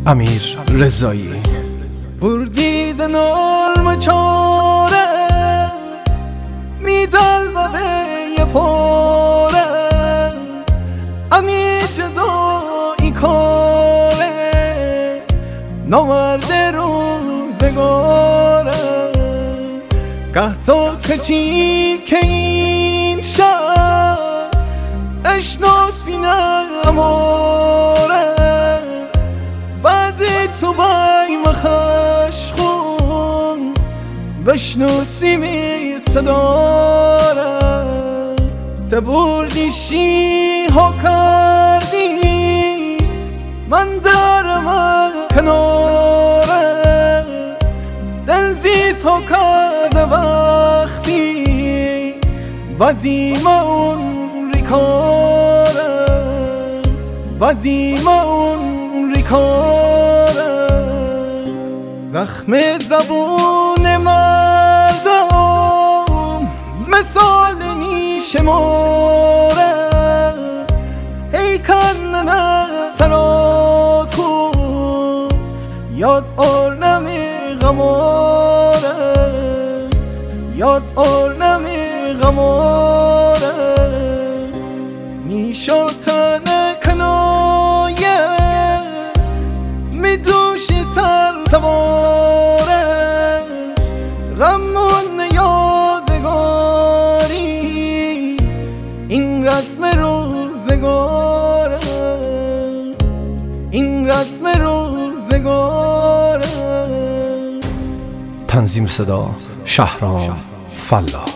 امیر رضایی. بردید نرم چاره میدل و به پاره امیر جدایی کاره نورده روزگاره که تو کچی که این شهر اشناسی نماره بعد تو بای مخش خون بشنوسی می صداره تبردی شیح و کردی من دارم کناره دلزیز ها کرده وقتی بدیم اون ریکاره بدیم اون ریکاره زخم زبون مردم مثال نیشماره ای کنن سراکو یاد آرنم غماره یاد آرنم غماره نیشاتن کنایه میدوشی سر سواره غمون یادگاری این رسم روزگاره این رسم روزگاره. تنظیم صدا شهرام فلاح.